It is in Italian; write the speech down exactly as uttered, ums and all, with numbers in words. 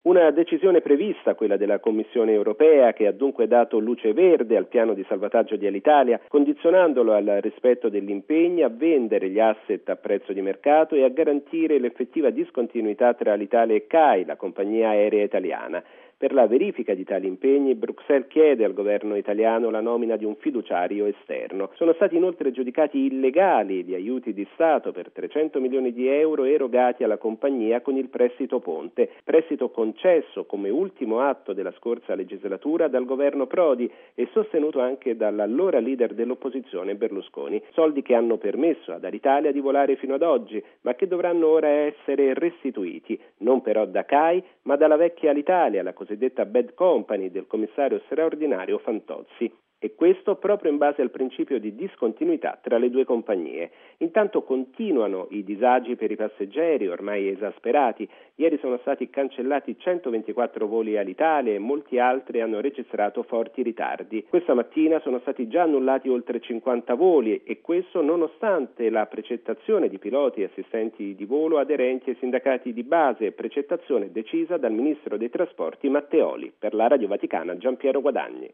Una decisione prevista, quella della Commissione europea, che ha dunque dato luce verde al piano di salvataggio di Alitalia, condizionandolo al rispetto degli impegni a vendere gli asset a prezzo di mercato e a garantire l'effettiva discontinuità tra Alitalia e C A I, la compagnia aerea italiana. Per la verifica di tali impegni, Bruxelles chiede al governo italiano la nomina di un fiduciario esterno. Sono stati inoltre giudicati illegali gli aiuti di Stato per trecento milioni di euro erogati alla compagnia con il prestito ponte, prestito concesso come ultimo atto della scorsa legislatura dal governo Prodi e sostenuto anche dall'allora leader dell'opposizione Berlusconi. Soldi che hanno permesso ad Alitalia di volare fino ad oggi, ma che dovranno ora essere restituiti, non però da C A I, ma dalla vecchia Alitalia, la cosiddetta bad company del commissario straordinario Fantozzi. E questo proprio in base al principio di discontinuità tra le due compagnie. Intanto continuano i disagi per i passeggeri, ormai esasperati. Ieri sono stati cancellati centoventiquattro voli all'Italia e molti altri hanno registrato forti ritardi. Questa mattina sono stati già annullati oltre cinquanta voli e questo nonostante la precettazione di piloti e assistenti di volo aderenti ai sindacati di base, precettazione decisa dal ministro dei trasporti Matteoli. Per la Radio Vaticana Giampiero Guadagni.